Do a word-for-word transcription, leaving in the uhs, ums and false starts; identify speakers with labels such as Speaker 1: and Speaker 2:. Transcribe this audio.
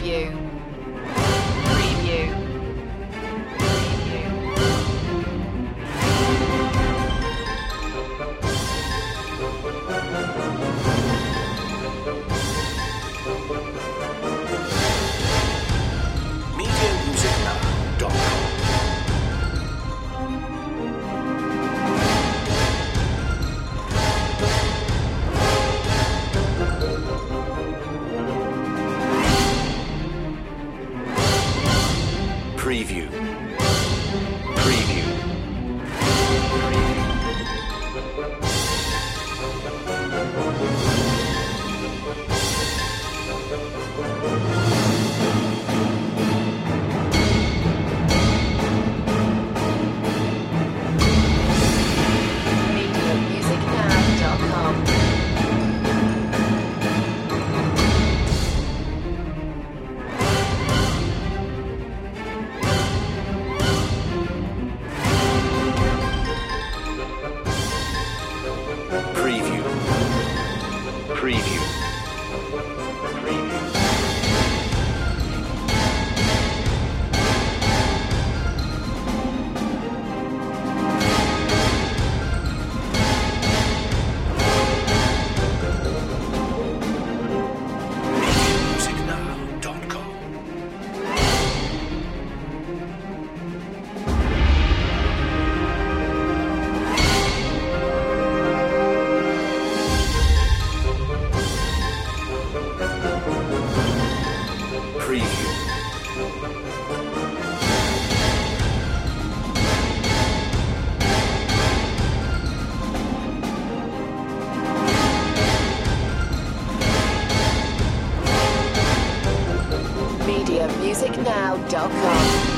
Speaker 1: Preview. Preview.
Speaker 2: media music now dot com. Preview. Preview.
Speaker 1: media music now dot com.
Speaker 2: Preview. Preview. Preview. media music now dot com. Preview.
Speaker 1: media music now dot com.